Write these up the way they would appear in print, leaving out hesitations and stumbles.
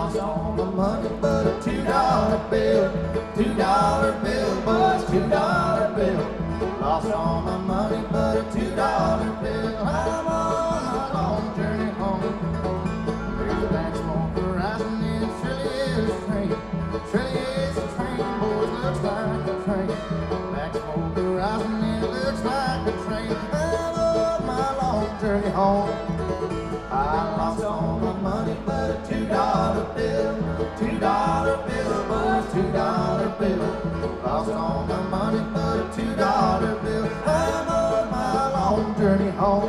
lost all my money but a $2 bill. $2 bill, boys, $2 bill. Lost all my money but a $2 bill. I'm on my long journey home. There's a black smoke rising and it surely is a train. Surely is a train, boys, looks like a train. Black smoke rising and it looks like a train. I'm on my long journey home. I lost all my money but a $2 bill. $2 bill, boys, $2 bill. Lost all my money but a $2 bill. I'm on my long journey home.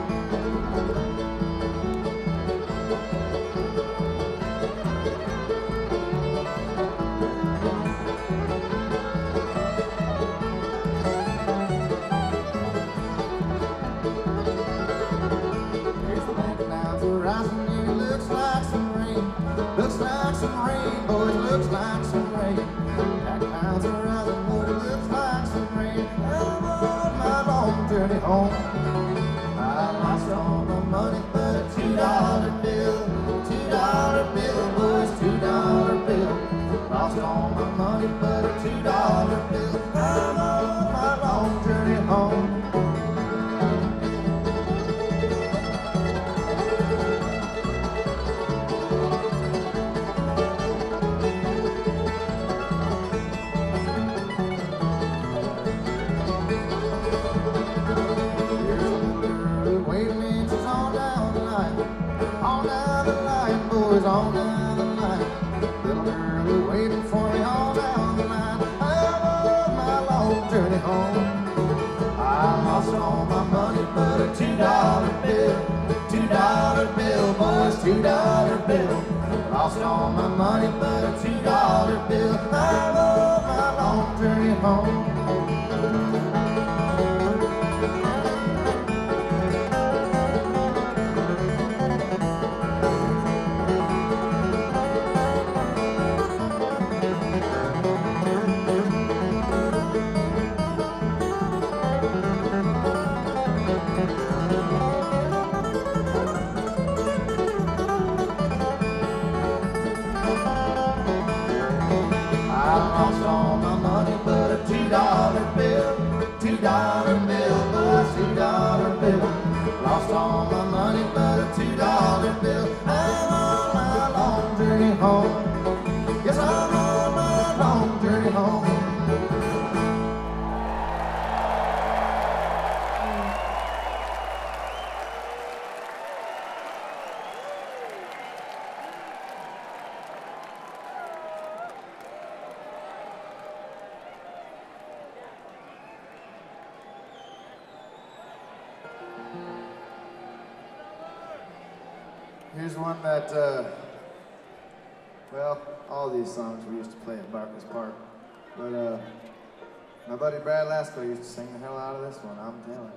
Rising and it looks like some rain. Looks like some rain, boys, looks like some rain. Black clouds are rising, boy, it looks like some rain. I'm on my long journey home. I lost all my money but a $2 bill. $2 bill, boys, $2 bill. Lost all my money but a $2 bill. I'm on my long journey home. On down the line, boys, on down the line. Little girl waiting for me all down the line. I'm on my long journey home. I lost all my money but a $2 bill. $2 bill, boys, $2 bill. Lost all my money but a $2 bill. I'm on my long journey home. I lost all my money but a $2 bill. $2 bill, boys, $2 bill. Lost all my money but a $2 bill. I'm on my long journey home. Yes, I'm on my long journey home. Here's one that, well, all these songs we used to play at Barclays Park. But my buddy Brad Lasco used to sing the hell out of this one, I'm telling you.